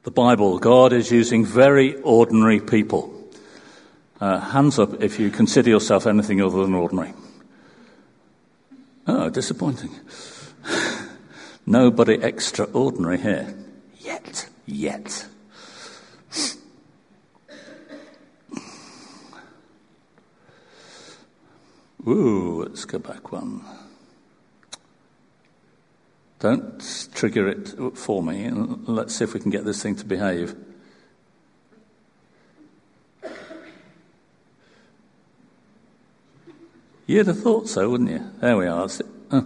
the Bible, God is using very ordinary people. Hands up if you consider yourself anything other than ordinary. Oh, disappointing. Nobody extraordinary here. Yet. Ooh, let's go back one. Don't trigger it for me. Let's see if we can get this thing to behave. You'd have thought so, wouldn't you? There we are. I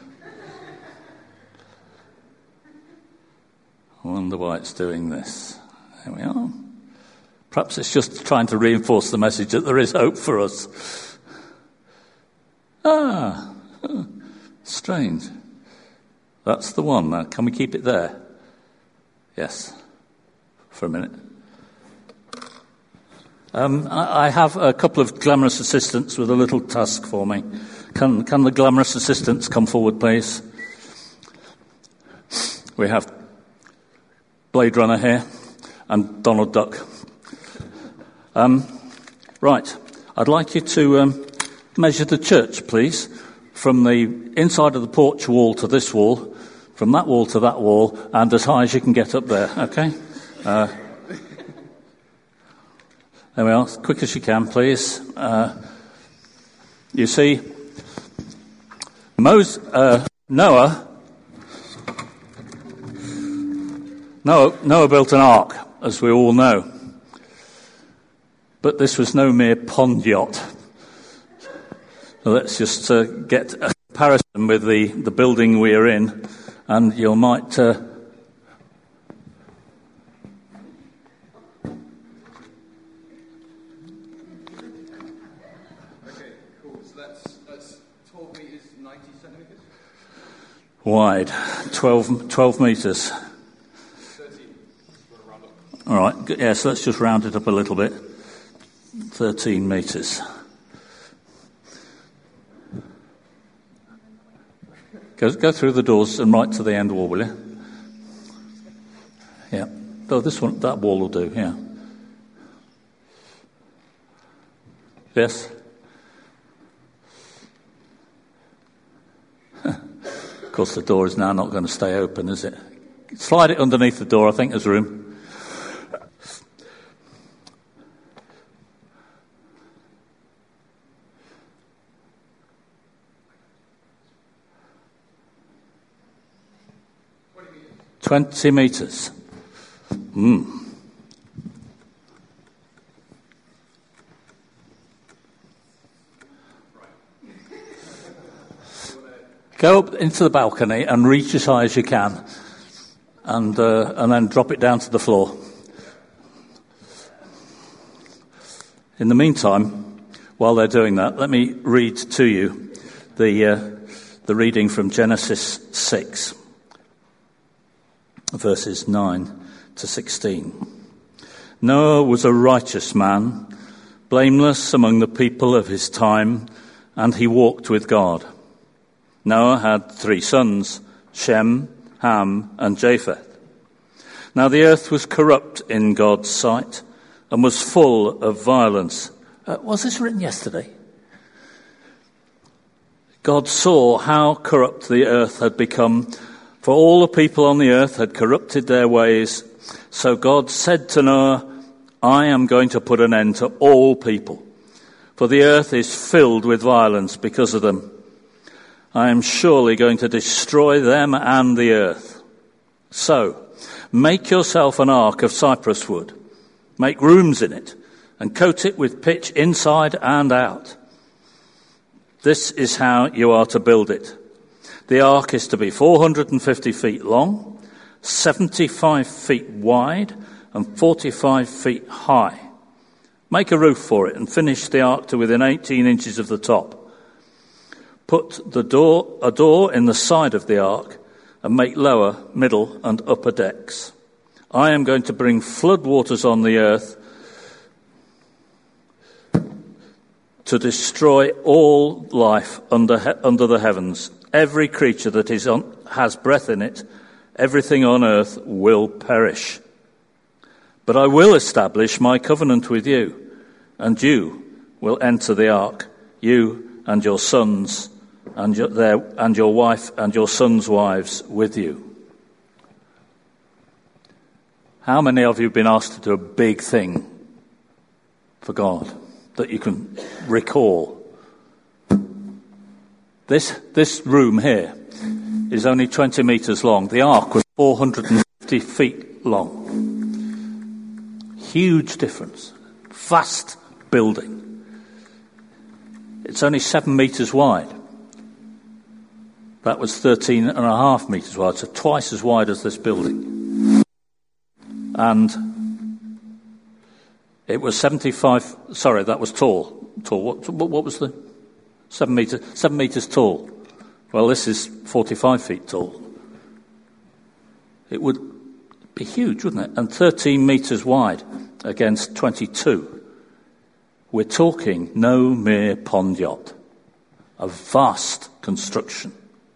wonder why it's doing this. There we are. Perhaps it's just trying to reinforce the message that there is hope for us. Strange. That's the one. Now, can we keep it there? Yes. For a minute. I have a couple of glamorous assistants with a little task for me. Can the glamorous assistants come forward, please? We have Blade Runner here and Donald Duck. Right. I'd like you to measure the church, please, from the inside of the porch wall to this wall, from that wall to that wall, and as high as you can get up there, okay? There we are, as quick as you can, please. You see, Noah built an ark, as we all know. But this was no mere pond yacht. So let's just get a comparison with the building we are in, and you might... wide, 12 metres. 13. All right, yeah, so let's just round it up a little bit. 13 metres. Go through the doors and right to the end wall, will you? Yeah. Oh, this one, that wall will do, yeah. Yes? Of course, the door is now not going to stay open, is it? Slide it underneath the door, I think there's room. What do you mean? 20 metres. Go up into the balcony and reach as high as you can, and then drop it down to the floor. In the meantime, while they're doing that, let me read to you the reading from Genesis 6, verses 9 to 16. Noah was a righteous man, blameless among the people of his time, and he walked with God. Noah had 3 sons, Shem, Ham, and Japheth. Now the earth was corrupt in God's sight and was full of violence. Was this written yesterday? God saw how corrupt the earth had become, for all the people on the earth had corrupted their ways. So God said to Noah, I am going to put an end to all people, for the earth is filled with violence because of them. I am surely going to destroy them and the earth. So, make yourself an ark of cypress wood. Make rooms in it and coat it with pitch inside and out. This is how you are to build it. The ark is to be 450 feet long, 75 feet wide, and 45 feet high. Make a roof for it and finish the ark to within 18 inches of the top. Put a door in the side of the ark and make lower, middle, and upper decks. I am going to bring flood waters on the earth to destroy all life under the heavens. Every creature that has breath in it, everything on earth will perish. But I will establish my covenant with you, and you will enter the ark, you and your sons, and your wife and your sons' wives with you. How many of you have been asked to do a big thing for God that you can recall? This room here is only 20 metres long. The ark was 450 feet long. Huge difference. Vast building. It's only 7 metres wide. That was 13.5 metres wide, so twice as wide as this building. And it was that was tall. What was the 7 metres? 7 metres tall. Well, this is 45 feet tall. It would be huge, wouldn't it? And 13 metres wide against 22. We're talking no mere pond yacht. A vast construction.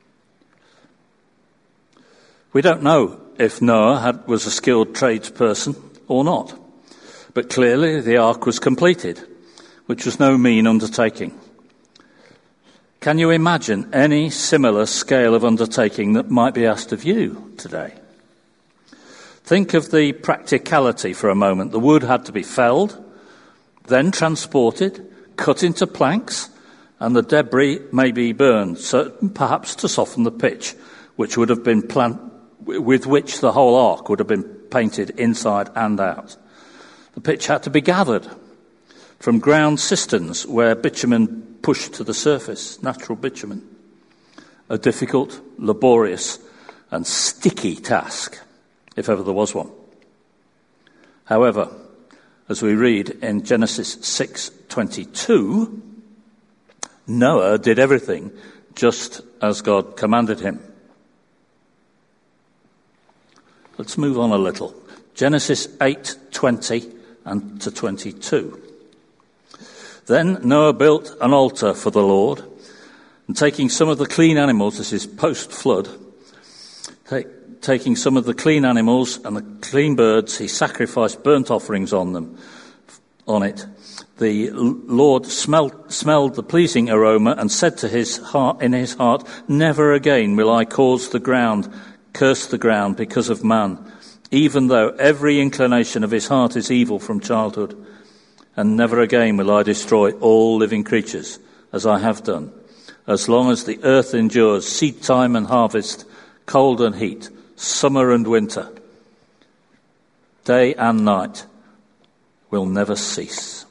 We don't know if Noah was a skilled tradesperson or not. But clearly the ark was completed, which was no mean undertaking. Can you imagine any similar scale of undertaking that might be asked of you today? Think of the practicality for a moment. The wood had to be felled, then transported, cut into planks, and the debris may be burned, so perhaps to soften the pitch, which would have been with which the whole ark would have been painted inside and out. The pitch had to be gathered from ground cisterns where bitumen pushed to the surface, natural bitumen. A difficult, laborious, and sticky task, if ever there was one. However, as we read in Genesis 6:22, Noah did everything just as God commanded him. Let's move on a little. Genesis 8:20 and to 22. Then Noah built an altar for the Lord, and taking some of the clean animals, this is post-flood, taking some of the clean animals and the clean birds, he sacrificed burnt offerings on it. The Lord smelled the pleasing aroma and said to in his heart, "Never again will I curse the ground because of man, even though every inclination of his heart is evil from childhood. And never again will I destroy all living creatures, as I have done, as long as the earth endures, seed time and harvest, cold and heat, summer and winter. Day and night will never cease."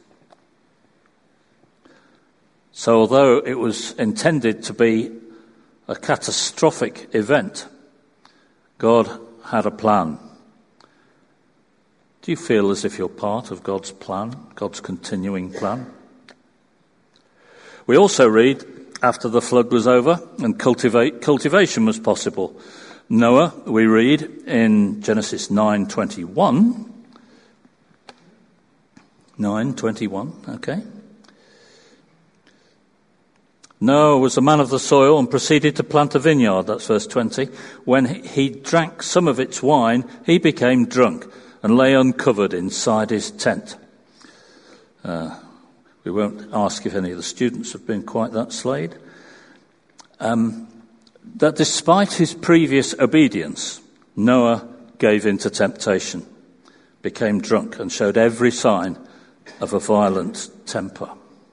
So although it was intended to be a catastrophic event, God had a plan. Do you feel as if you're part of God's plan, God's continuing plan? We also read, after the flood was over and cultivation was possible, Noah, we read in Genesis 9:21. 9:21, okay. Noah was a man of the soil and proceeded to plant a vineyard, that's verse 20. When he drank some of its wine, he became drunk and lay uncovered inside his tent. We won't ask if any of the students have been quite that slayed. That despite his previous obedience, Noah gave in to temptation, became drunk, and showed every sign of a violent temper.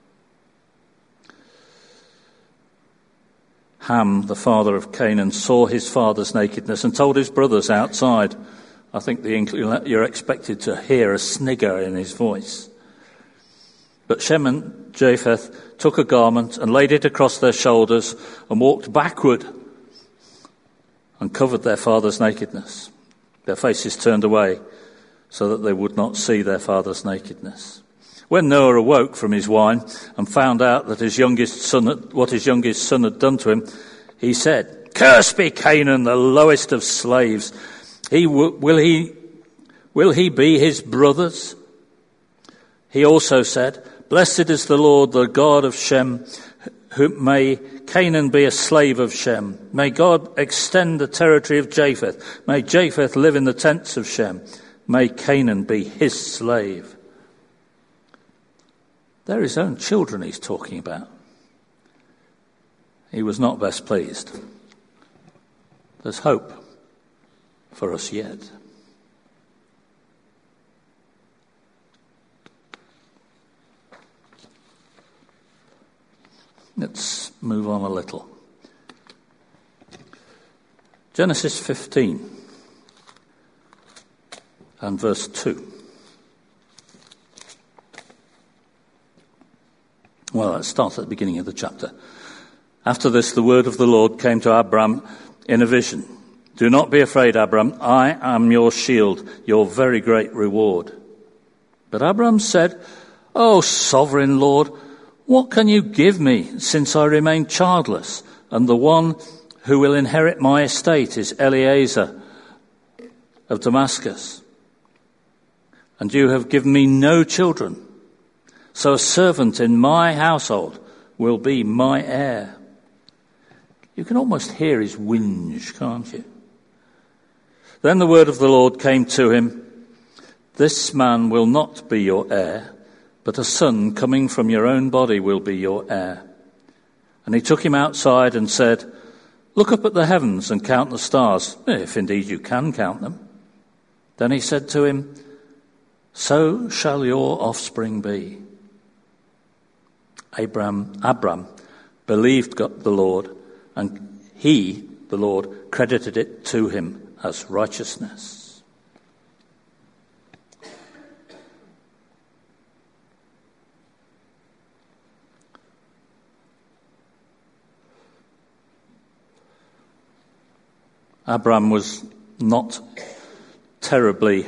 Ham, the father of Canaan, saw his father's nakedness and told his brothers outside. I think you're expected to hear a snigger in his voice. But Shem and Japheth took a garment and laid it across their shoulders and walked backward and covered their father's nakedness. Their faces turned away so that they would not see their father's nakedness. When Noah awoke from his wine and found out that what his youngest son had done to him, he said, "Cursed be Canaan, the lowest of slaves. Will he be his brothers?" He also said, "Blessed is the Lord, the God of Shem. May Canaan be a slave of Shem. May God extend the territory of Japheth. May Japheth live in the tents of Shem. May Canaan be his slave. They're his own children he's talking about. He was not best pleased. There's hope for us yet. Let's move on a little. Genesis 15 and verse 2. Well, let's start at the beginning of the chapter. After this, the word of the Lord came to Abram in a vision. Do not be afraid, Abram. I am your shield, your very great reward. But Abram said, O sovereign Lord, what can you give me since I remain childless, and the one who will inherit my estate is Eliezer of Damascus? And you have given me no children, so a servant in my household will be my heir. You can almost hear his whinge, can't you? Then the word of the Lord came to him, this man will not be your heir, but a son coming from your own body will be your heir. And he took him outside and said, look up at the heavens and count the stars, if indeed you can count them. Then he said to him, so shall your offspring be. Abram believed God, the Lord, and he, the Lord, credited it to him as righteousness. Abram was not terribly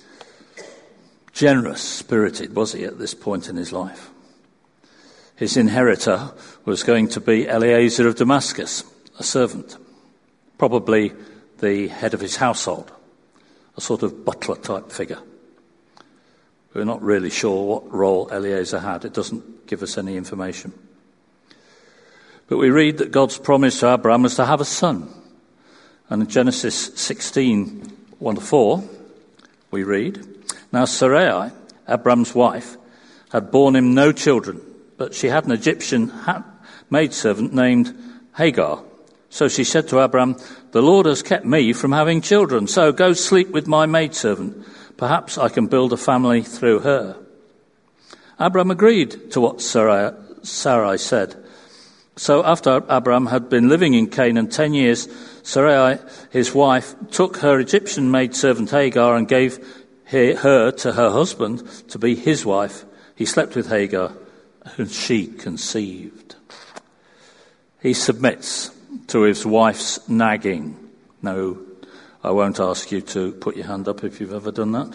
generous-spirited, was he, at this point in his life? His inheritor was going to be Eliezer of Damascus, a servant, probably the head of his household, a sort of butler-type figure. We're not really sure what role Eliezer had. It doesn't give us any information. But we read that God's promise to Abram was to have a son. And in Genesis 16, 1-4, we read, now Sarai, Abram's wife, had borne him no children, but she had an Egyptian maidservant named Hagar. So she said to Abram, the Lord has kept me from having children, so go sleep with my maidservant. Perhaps I can build a family through her. Abram agreed to what Sarai said. So after Abram had been living in Canaan 10 years, Sarai, his wife, took her Egyptian maidservant Hagar and gave her to her husband to be his wife. He slept with Hagar, and she conceived. He submits to his wife's nagging. No, I won't ask you to put your hand up if you've ever done that.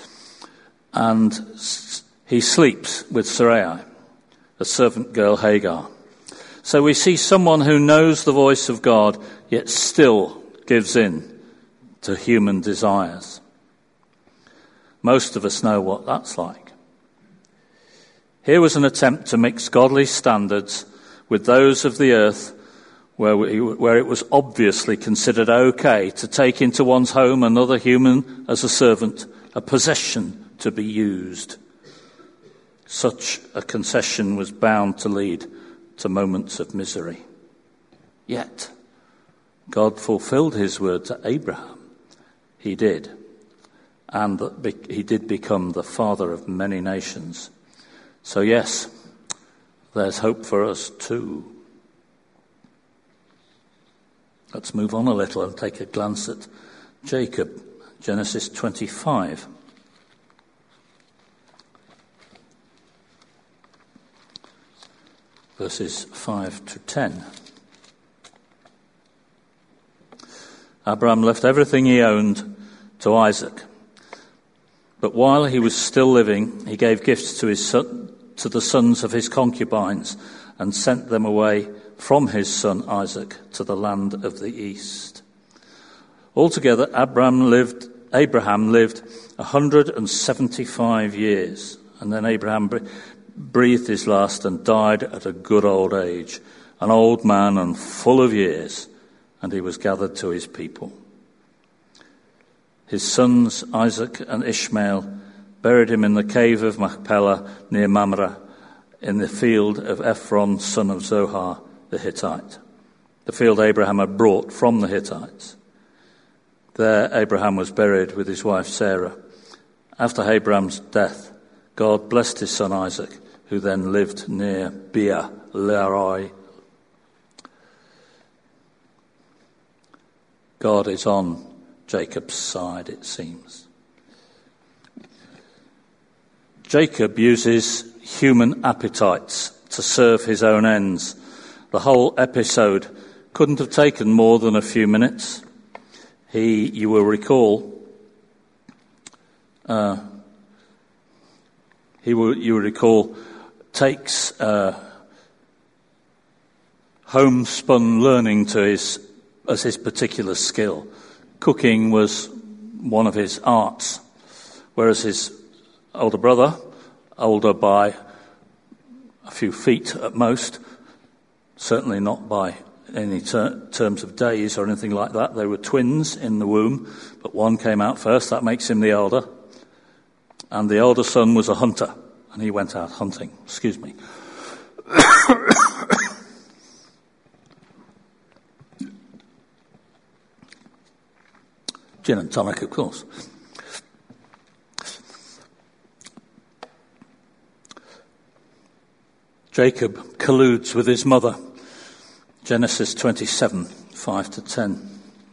And he sleeps with Sarai, a servant girl Hagar. So we see someone who knows the voice of God, yet still gives in to human desires. Most of us know what that's like. Here was an attempt to mix godly standards with those of the earth, where it was obviously considered okay to take into one's home another human as a servant, a possession to be used. Such a concession was bound to lead to moments of misery. Yet, God fulfilled his word to Abraham. He did. And he did become the father of many nations. So yes, there's hope for us too. Let's move on a little and take a glance at Jacob, Genesis 25. Verses 5 to 10. Abraham left everything he owned to Isaac. But while he was still living, he gave gifts to the sons of his concubines and sent them away from his son Isaac to the land of the east. Altogether, Abraham lived 175 years, and then Abraham breathed his last and died at a good old age, an old man and full of years, and he was gathered to his people. his sons Isaac and Ishmael, buried him in the cave of Machpelah near Mamre, in the field of Ephron, son of Zohar the Hittite, the field Abraham had brought from the Hittites. There Abraham was buried with his wife Sarah. After Abraham's death, God blessed his son Isaac, who then lived near Beer Lahai. God is on Jacob's side, it seems. Jacob uses human appetites to serve his own ends. The whole episode couldn't have taken more than a few minutes. You will recall, takes homespun learning as his particular skill. Cooking was one of his arts, whereas his older brother, older by a few feet at most, certainly not by any terms of days or anything like that. They were twins in the womb, but one came out first. That makes him the elder. And the older son was a hunter, and he went out hunting. Excuse me. Gin and tonic, of course. Jacob colludes with his mother. Genesis 27, 5-10.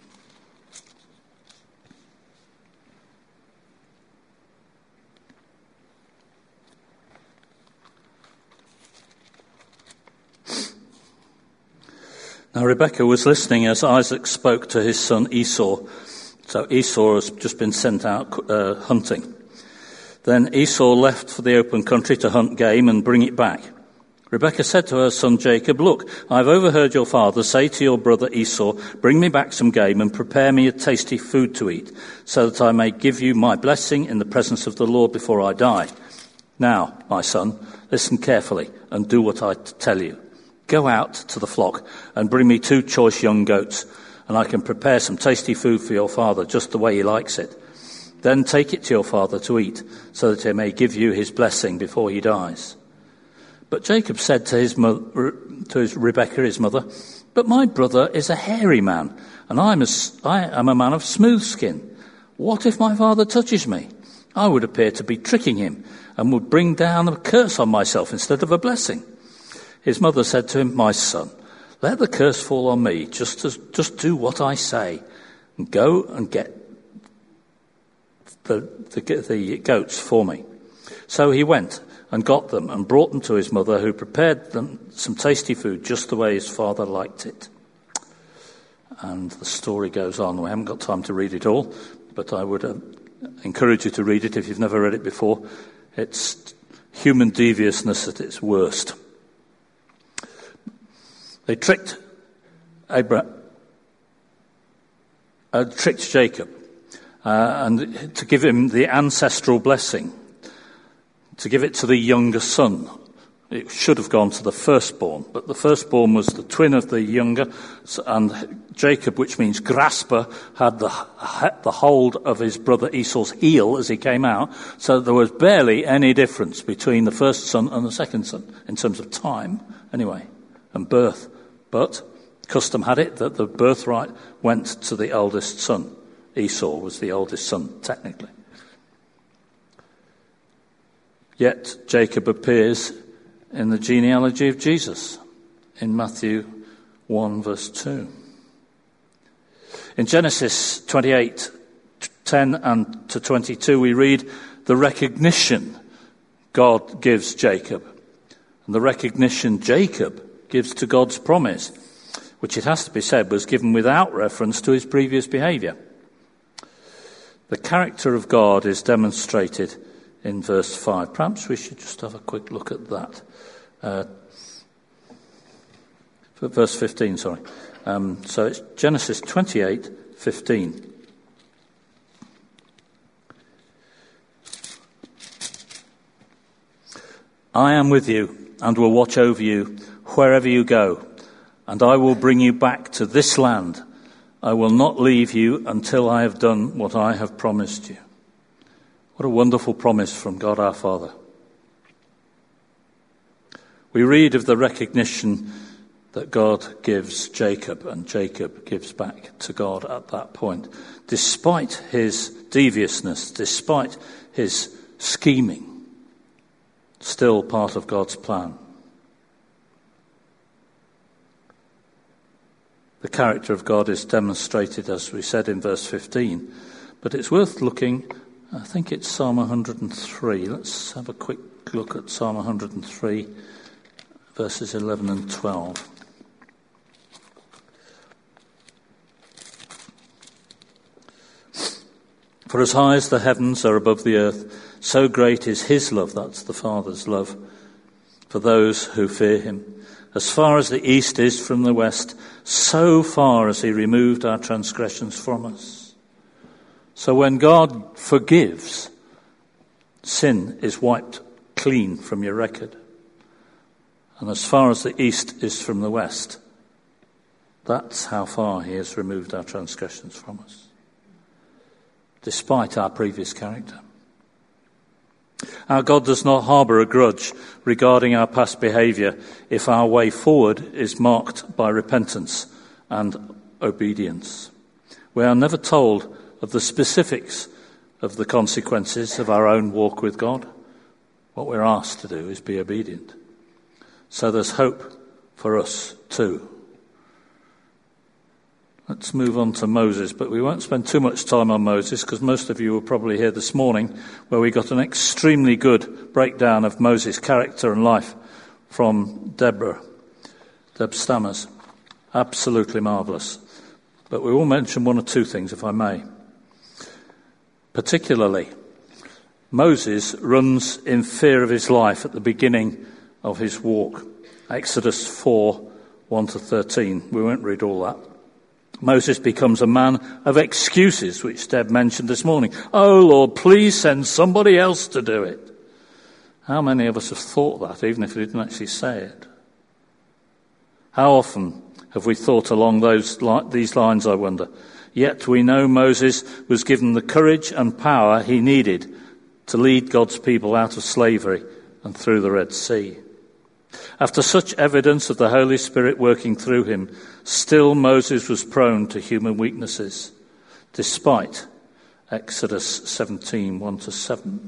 Now Rebekah was listening as Isaac spoke to his son Esau. So Esau has just been sent out hunting. Then Esau left for the open country to hunt game and bring it back. Rebekah said to her son Jacob, "Look, I've overheard your father say to your brother Esau, 'Bring me back some game and prepare me a tasty food to eat, so that I may give you my blessing in the presence of the Lord before I die.' Now, my son, listen carefully and do what I tell you. Go out to the flock and bring me 2 choice young goats, and I can prepare some tasty food for your father just the way he likes it. Then take it to your father to eat, so that he may give you his blessing before he dies." But Jacob said to Rebekah, his mother, "But my brother is a hairy man, and I am a man of smooth skin. What if my father touches me? I would appear to be tricking him, and would bring down a curse on myself instead of a blessing." His mother said to him, "My son, let the curse fall on me. Just do what I say, and go and get the goats for me." So he went and got them and brought them to his mother, who prepared them some tasty food just the way his father liked it. And the story goes on. We haven't got time to read it all, but I would encourage you to read it if you've never read it before. It's human deviousness at its worst. They tricked Jacob and to give him the ancestral blessing, to give it to the younger son. It should have gone to the firstborn, but the firstborn was the twin of the younger, and Jacob, which means grasper, had the hold of his brother Esau's heel as he came out, so there was barely any difference between the first son and the second son, in terms of time, anyway, and birth. But custom had it that the birthright went to the eldest son. Esau was the oldest son, technically. Yet Jacob appears in the genealogy of Jesus in Matthew 1 verse 2. In Genesis 28, 10 and to 22, we read the recognition God gives Jacob, and the recognition Jacob gives to God's promise, which it has to be said was given without reference to his previous behaviour. The character of God is demonstrated in verse 5. Perhaps we should just have a quick look at that. Verse 15, sorry. So it's Genesis 28, 15. "I am with you and will watch over you wherever you go, and I will bring you back to this land I will not leave you until I have done what I have promised you. What a wonderful promise from God our Father. We read of the recognition that God gives Jacob, and Jacob gives back to God at that point. Despite his deviousness, despite his scheming, still part of God's plan. The character of God is demonstrated, as we said in verse 15, but it's worth looking, I think it's Psalm 103. Let's have a quick look at Psalm 103, verses 11 and 12. For as high as the heavens are above the earth, so great is his love, that's the Father's love, for those who fear him. As far as the east is from the west, so far as he removed our transgressions from us. So when God forgives, sin is wiped clean from your record. And as far as the east is from the west, that's how far he has removed our transgressions from us, despite our previous character. Our God does not harbour a grudge regarding our past behaviour if our way forward is marked by repentance and obedience. We are never told of the specifics of the consequences of our own walk with God. What we're asked to do is be obedient. So there's hope for us too. Let's move on to Moses, but we won't spend too much time on Moses because most of you were probably here this morning where we got an extremely good breakdown of Moses' character and life from Deb Stammers. Absolutely marvellous. But we will mention one or two things, if I may. Particularly, Moses runs in fear of his life at the beginning of his walk. Exodus 4, 1-13. We won't read all that. Moses becomes a man of excuses, which Deb mentioned this morning. Oh, Lord, please send somebody else to do it. How many of us have thought that, even if we didn't actually say it? How often have we thought along these lines, I wonder? Yet we know Moses was given the courage and power he needed to lead God's people out of slavery and through the Red Sea. After such evidence of the Holy Spirit working through him, still Moses was prone to human weaknesses, despite Exodus 17, 1-7.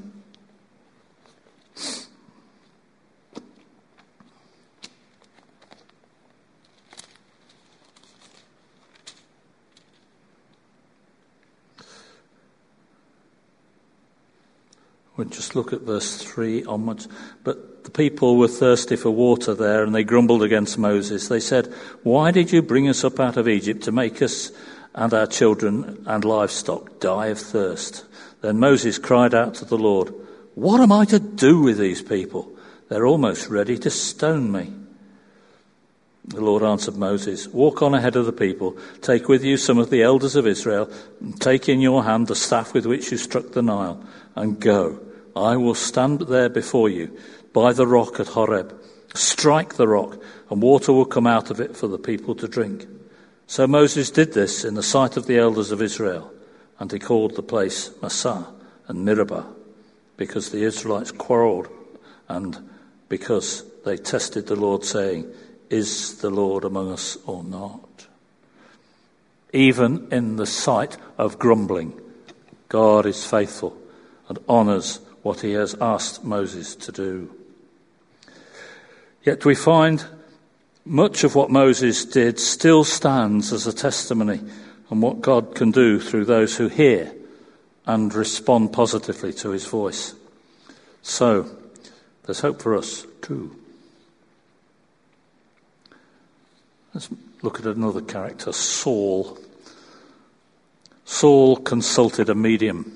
We'll just look at verse 3 onwards. But the people were thirsty for water there, and they grumbled against Moses. They said, "Why did you bring us up out of Egypt to make us and our children and livestock die of thirst?" Then Moses cried out to the Lord, "What am I to do with these people? They're almost ready to stone me." The Lord answered Moses, "Walk on ahead of the people, take with you some of the elders of Israel, and take in your hand the staff with which you struck the Nile, and go. I will stand there before you by the rock at Horeb. Strike the rock, and water will come out of it for the people to drink." So Moses did this in the sight of the elders of Israel, and he called the place Massah and Meribah, because the Israelites quarrelled and because they tested the Lord, saying, "Is the Lord among us or not?" Even in the sight of grumbling, God is faithful and honours what he has asked Moses to do. Yet we find much of what Moses did still stands as a testimony on what God can do through those who hear and respond positively to his voice. So, there's hope for us too. Let's look at another character, Saul. Saul consulted a medium.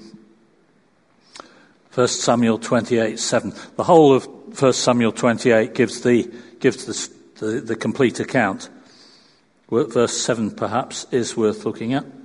1 Samuel 28:7. The whole of 1 Samuel 28 gives the complete account. Verse 7 perhaps is worth looking at.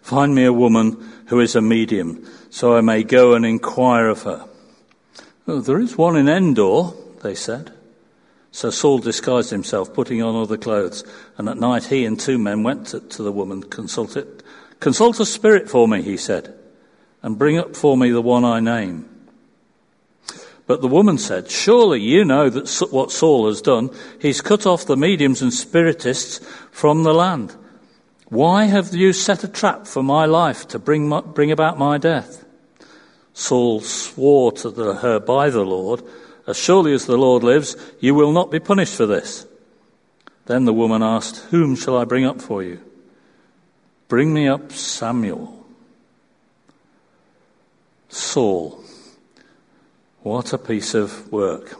Find me a woman who is a medium, so I may go and inquire of her." "Oh, there is one in Endor," they said. So Saul disguised himself, putting on other clothes, and at night he and 2 men went to the woman. "Consult a spirit for me," he said, "and bring up for me the one I name." But the woman said, "Surely you know that what Saul has done. He's cut off the mediums and spiritists from the land. Why have you set a trap for my life to bring about my death?" Saul swore to her by the Lord, "As surely as the Lord lives, you will not be punished for this." Then the woman asked, "Whom shall I bring up for you?" "Bring me up Samuel." Saul. What a piece of work.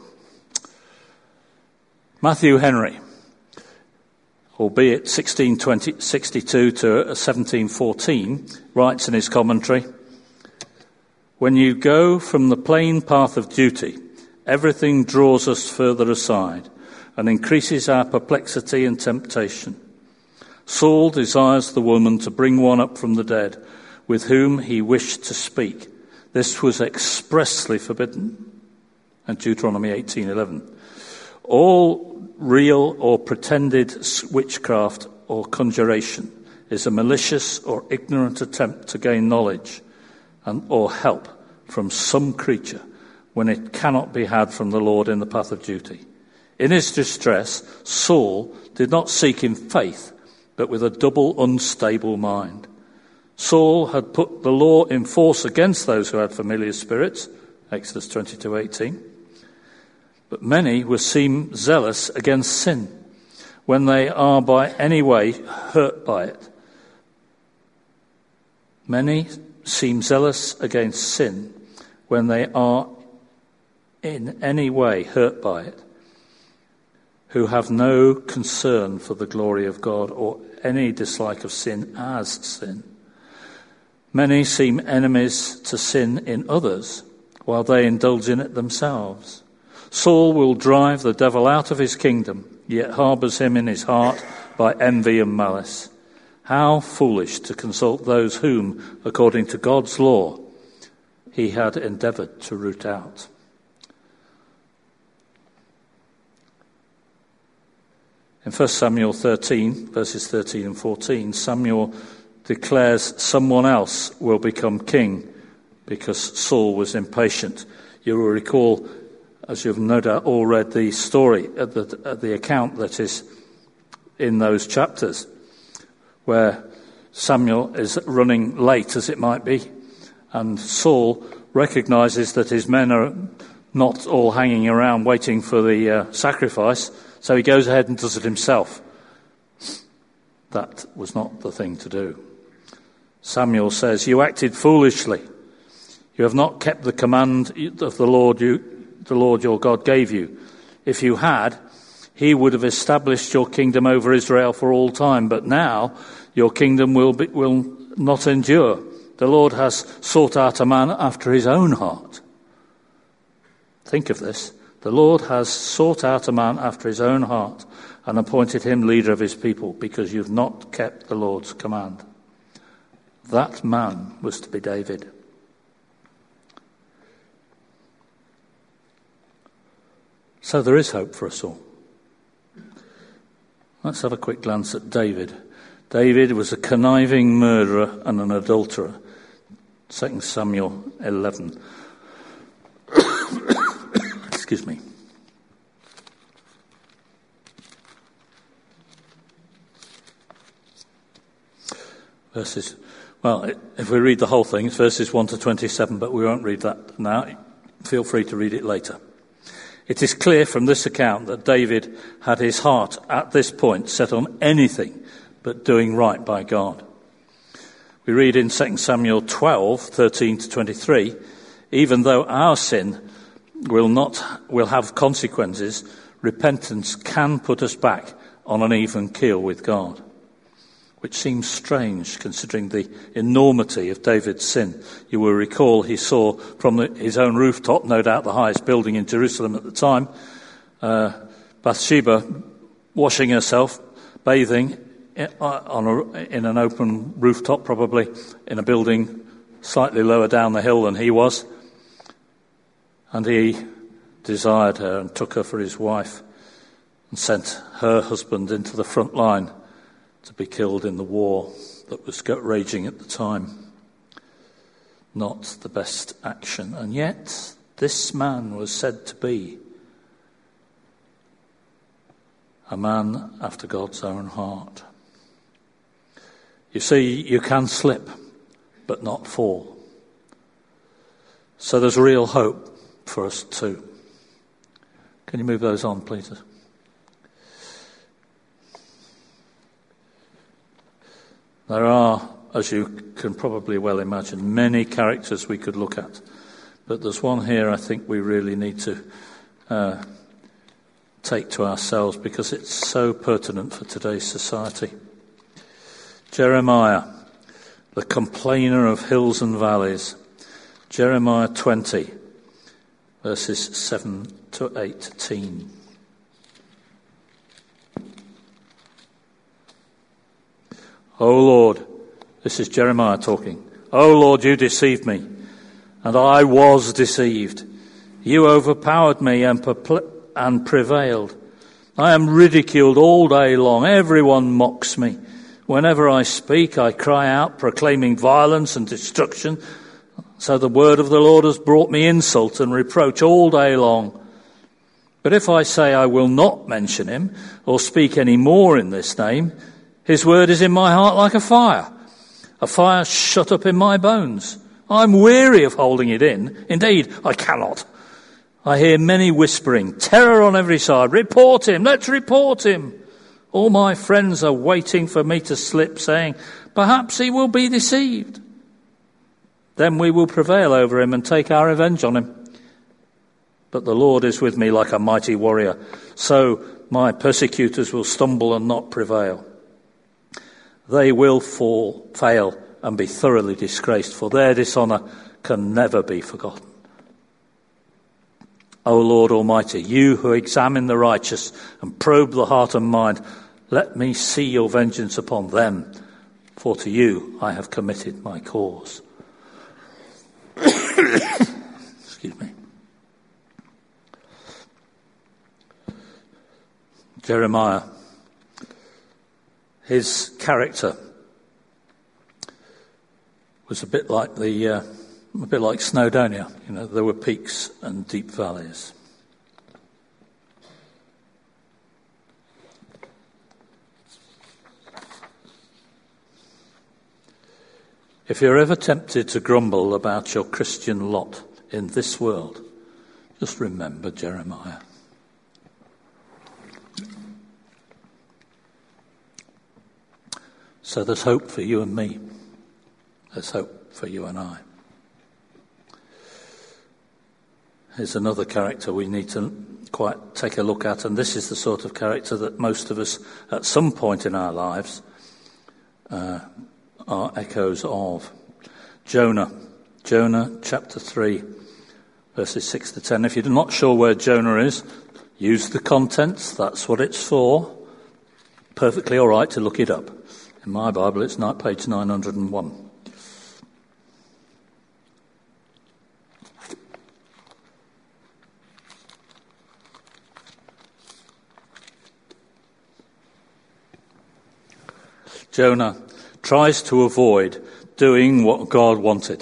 Matthew Henry, albeit 1662 to 1714, writes in his commentary, "When you go from the plain path of duty, everything draws us further aside and increases our perplexity and temptation. Saul desires the woman to bring one up from the dead with whom he wished to speak. This was expressly forbidden." And Deuteronomy 18:11. "All real or pretended witchcraft or conjuration is a malicious or ignorant attempt to gain knowledge or help from some creature when it cannot be had from the Lord in the path of duty." In his distress, Saul did not seek in faith, but with a double unstable mind. Saul had put the law in force against those who had familiar spirits, Exodus 22:18. But many will seem zealous against sin when they are by any way hurt by it. Many seem zealous against sin when they are in any way hurt by it, who have no concern for the glory of God or any dislike of sin as sin. Many seem enemies to sin in others while they indulge in it themselves. Saul will drive the devil out of his kingdom, yet harbours him in his heart by envy and malice. How foolish to consult those whom, according to God's law, he had endeavoured to root out. In 1 Samuel 13, verses 13 and 14, Samuel declares someone else will become king because Saul was impatient. You will recall, as you've no doubt all read the story, the account that is in those chapters, where Samuel is running late, as it might be, and Saul recognises that his men are not all hanging around waiting for the sacrifice, so he goes ahead and does it himself. That was not the thing to do. Samuel says, "You acted foolishly. You have not kept the command of the Lord your God gave you. If you had, he would have established your kingdom over Israel for all time. But now your kingdom will not endure. The Lord has sought out a man after his own heart." Think of this. The Lord has sought out a man after his own heart and appointed him leader of his people because you've not kept the Lord's command. That man was to be David. So there is hope for us all. Let's have a quick glance at David. David was a conniving murderer and an adulterer. 2 Samuel 11. Excuse me. If we read the whole thing, it's verses 1 to 27, but we won't read that now. Feel free to read it later. It is clear from this account that David had his heart at this point set on anything but doing right by God. We read in 2 Samuel 12, 13 to 23, even though our sin will have consequences, repentance can put us back on an even keel with God, which seems strange considering the enormity of David's sin. You will recall he saw from his own rooftop, no doubt the highest building in Jerusalem at the time, Bathsheba washing herself, bathing in an open rooftop, probably in a building slightly lower down the hill than he was. And he desired her and took her for his wife and sent her husband into the front line to be killed in the war that was raging at the time. Not the best action. And yet, this man was said to be a man after God's own heart. You see, you can slip, but not fall. So there's real hope for us too. Can you move those on, please? There are, as you can probably well imagine, many characters we could look at. But there's one here I think we really need to take to ourselves because it's so pertinent for today's society. Jeremiah, the complainer of hills and valleys. Jeremiah 20, verses 7 to 18. O Lord, this is Jeremiah talking. O Lord, you deceived me, and I was deceived. You overpowered me and prevailed. I am ridiculed all day long. Everyone mocks me. Whenever I speak, I cry out, proclaiming violence and destruction. So the word of the Lord has brought me insult and reproach all day long. But if I say I will not mention him or speak any more in this name, his word is in my heart like a fire shut up in my bones. I'm weary of holding it in. Indeed, I cannot. I hear many whispering, terror on every side. Report him, let's report him. All my friends are waiting for me to slip, saying, perhaps he will be deceived. Then we will prevail over him and take our revenge on him. But the Lord is with me like a mighty warrior, so my persecutors will stumble and not prevail. They will fail and be thoroughly disgraced, for their dishonour can never be forgotten. O Lord Almighty, you who examine the righteous and probe the heart and mind, let me see your vengeance upon them, for to you I have committed my cause. Excuse me. Jeremiah, his character was a bit like Snowdonia. You know, there were peaks and deep valleys. If you're ever tempted to grumble about your Christian lot in this world, just remember Jeremiah. So there's hope for you and me. There's hope for you and I. Here's another character we need to quite take a look at, and this is the sort of character that most of us at some point in our lives are echoes of. Jonah chapter 3, verses 6 to 10. If you're not sure where Jonah is, use the contents, that's what it's for. Perfectly all right to look it up. In my Bible, it's page 901. Jonah tries to avoid doing what God wanted,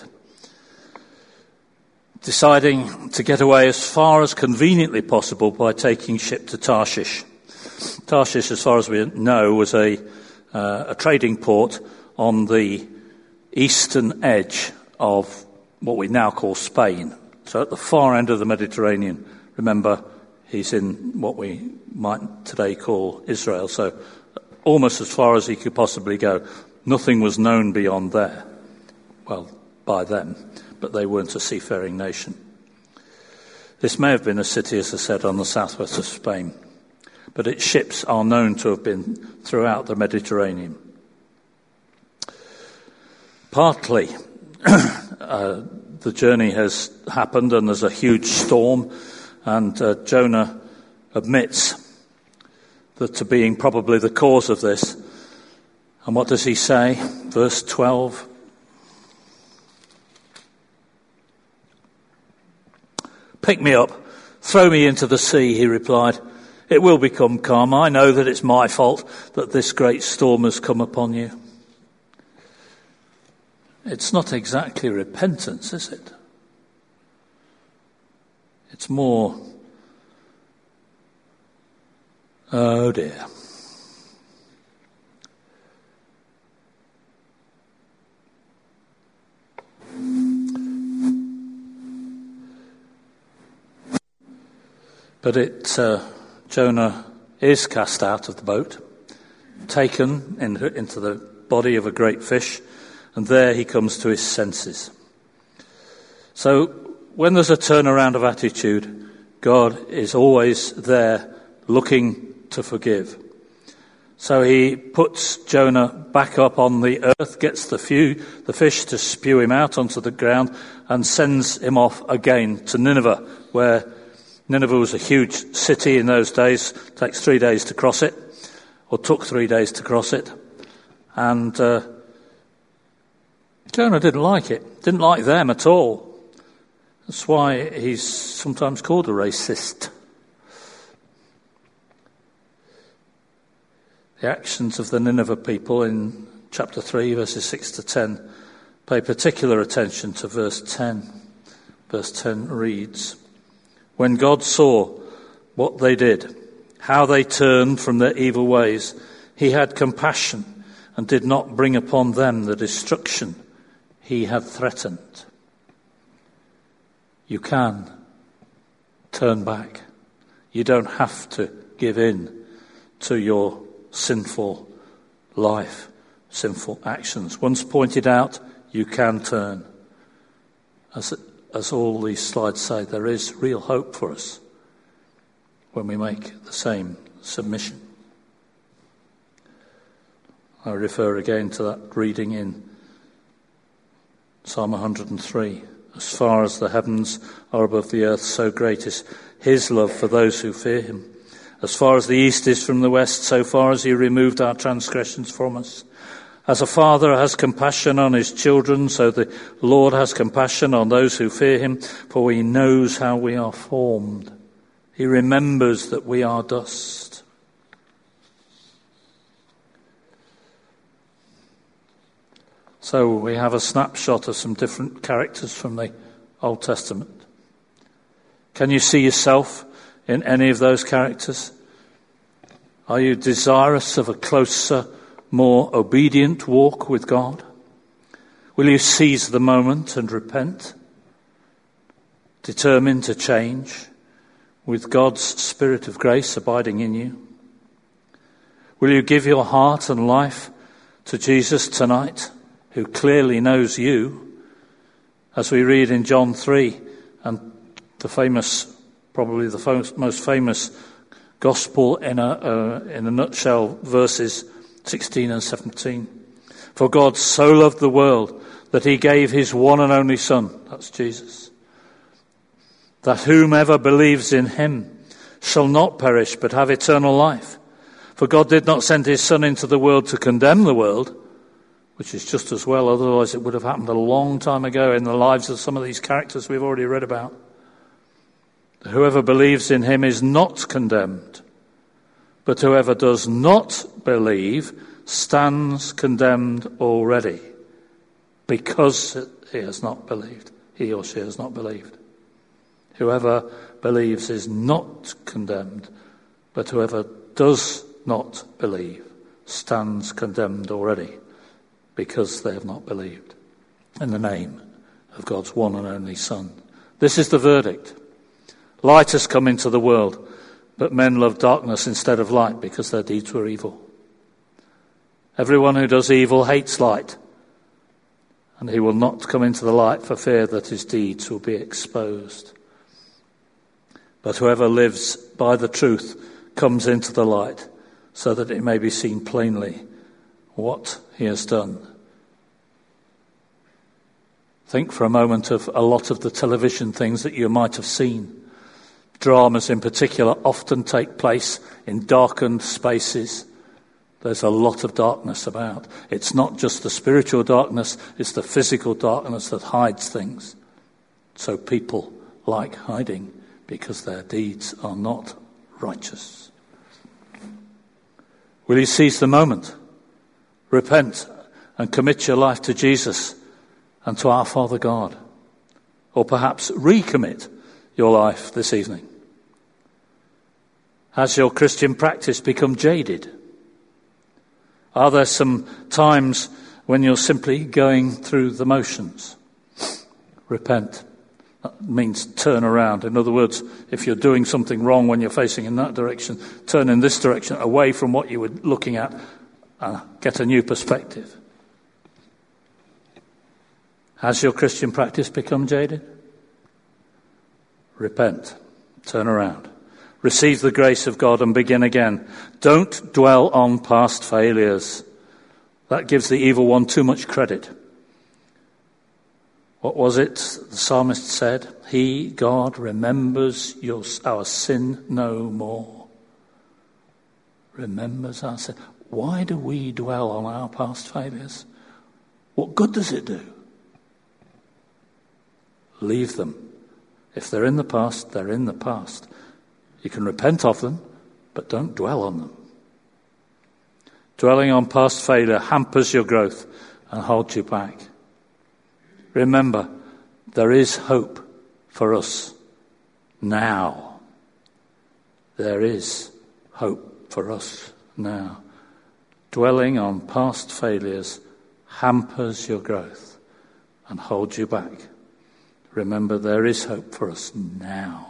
deciding to get away as far as conveniently possible by taking ship to Tarshish. Tarshish, as far as we know, was a trading port on the eastern edge of what we now call Spain. So at the far end of the Mediterranean. Remember, he's in what we might today call Israel. So almost as far as he could possibly go. Nothing was known beyond there. Well, by them, but they weren't a seafaring nation. This may have been a city, as I said, on the southwest of Spain, but its ships are known to have been throughout the Mediterranean. Partly, the journey has happened and there's a huge storm, and Jonah admits that to being probably the cause of this And what does he say? Verse 12. "Pick me up, throw me into the sea," he replied. "It will become calm. I know that it's my fault that this great storm has come upon you." It's not exactly repentance, is it? It's more, oh dear. But Jonah is cast out of the boat, taken into the body of a great fish, and there he comes to his senses. So when there's a turnaround of attitude, God is always there looking to forgive. So he puts Jonah back up on the earth, gets the fish to spew him out onto the ground, and sends him off again to Nineveh, where Nineveh was a huge city in those days. It takes 3 days to cross it, or took 3 days to cross it. And Jonah didn't like it, didn't like them at all. That's why he's sometimes called a racist. The actions of the Nineveh people in chapter 3, verses 6 to 10, pay particular attention to verse 10. Verse 10 reads, "When God saw what they did, how they turned from their evil ways, he had compassion and did not bring upon them the destruction he had threatened." You can turn back. You don't have to give in to your sinful life, sinful actions. Once pointed out, you can turn. As all these slides say, there is real hope for us when we make the same submission. I refer again to that reading in Psalm 103. "As far as the heavens are above the earth, so great is his love for those who fear him. As far as the east is from the west, so far as he removed our transgressions from us. As a father has compassion on his children, so the Lord has compassion on those who fear him, for he knows how we are formed. He remembers that we are dust." So we have a snapshot of some different characters from the Old Testament. Can you see yourself in any of those characters? Are you desirous of a closer, more obedient walk with God? Will you seize the moment and repent? Determined to change with God's Spirit of grace abiding in you? Will you give your heart and life to Jesus tonight, who clearly knows you? As we read in John 3, and the famous, probably the most famous gospel in a nutshell, verses 16 and 17. "For God so loved the world that he gave his one and only Son," that's Jesus, "that whomever believes in him shall not perish but have eternal life. For God did not send his Son into the world to condemn the world," which is just as well, otherwise it would have happened a long time ago in the lives of some of these characters we've already read about. "Whoever believes in him is not condemned, but whoever does not believe stands condemned already, because he has not believed, he or she has not believed. Whoever believes is not condemned, but whoever does not believe stands condemned already, because they have not believed in the name of God's one and only Son." This is the verdict. Light has come into the world, but men love darkness instead of light because their deeds were evil. Everyone who does evil hates light, and he will not come into the light for fear that his deeds will be exposed. But whoever lives by the truth comes into the light, so that it may be seen plainly what he has done. Think for a moment of a lot of the television things that you might have seen. Dramas in particular often take place in darkened spaces. There's a lot of darkness about. It's not just the spiritual darkness, it's the physical darkness that hides things. So people like hiding because their deeds are not righteous. Will you seize the moment? Repent and commit your life to Jesus and to our Father God. Or perhaps recommit your life this evening. Has your Christian practice become jaded? Are there some times when you're simply going through the motions? Repent. That means turn around. In other words, if you're doing something wrong when you're facing in that direction, turn in this direction, away from what you were looking at, get a new perspective. Has your Christian practice become jaded? Repent. Turn around. Receive the grace of God and begin again. Don't dwell on past failures. That gives the evil one too much credit. What was it the psalmist said? He, God, remembers our sin no more. Remembers our sin. Why do we dwell on our past failures? What good does it do? Leave them. If they're in the past, they're in the past. You can repent of them, but don't dwell on them. Dwelling on past failure hampers your growth and holds you back. Remember, there is hope for us now. There is hope for us now. Dwelling on past failures hampers your growth and holds you back. Remember, there is hope for us now.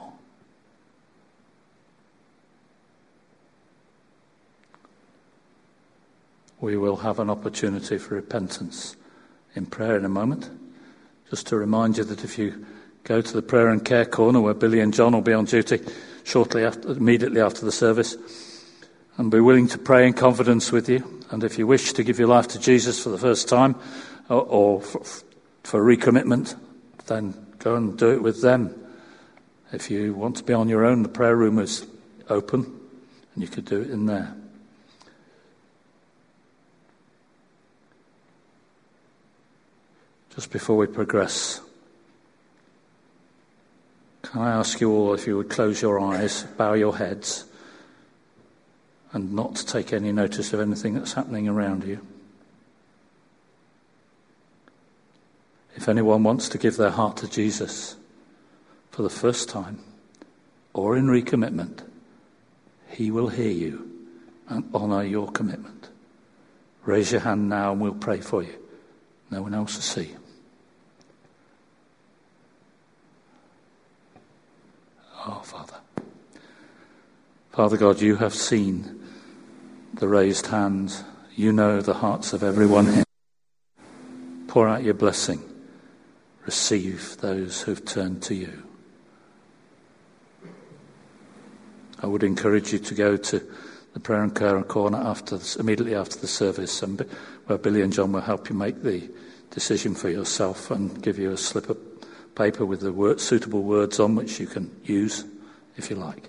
We will have an opportunity for repentance in prayer in a moment. Just to remind you that if you go to the prayer and care corner where Billy and John will be on duty immediately after the service, and be willing to pray in confidence with you. And if you wish to give your life to Jesus for the first time or for recommitment, then go and do it with them. If you want to be on your own, the prayer room is open and you could do it in there. Just before we progress, can I ask you all if you would close your eyes, bow your heads, and not take any notice of anything that's happening around you? If anyone wants to give their heart to Jesus for the first time or in recommitment, he will hear you and honour your commitment. Raise your hand now and we'll pray for you. No one else will see. Oh, Father. Father God, you have seen the raised hands. You know the hearts of everyone here. Pour out your blessing. Receive those who've turned to you. I would encourage you to go to the prayer and care corner immediately after the service, and where Billy and John will help you make the decision for yourself and give you a slip of paper with the suitable words on which you can use if you like.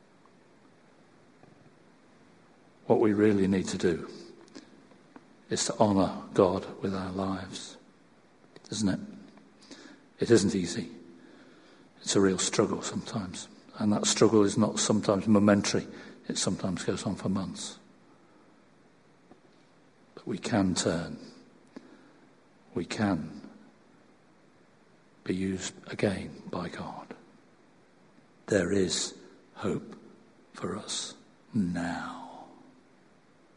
What we really need to do is to honour God with our lives, isn't it? It isn't easy. It's a real struggle sometimes. And that struggle is not sometimes momentary. It sometimes goes on for months. But we can turn. We can be used again by God. There is hope for us now.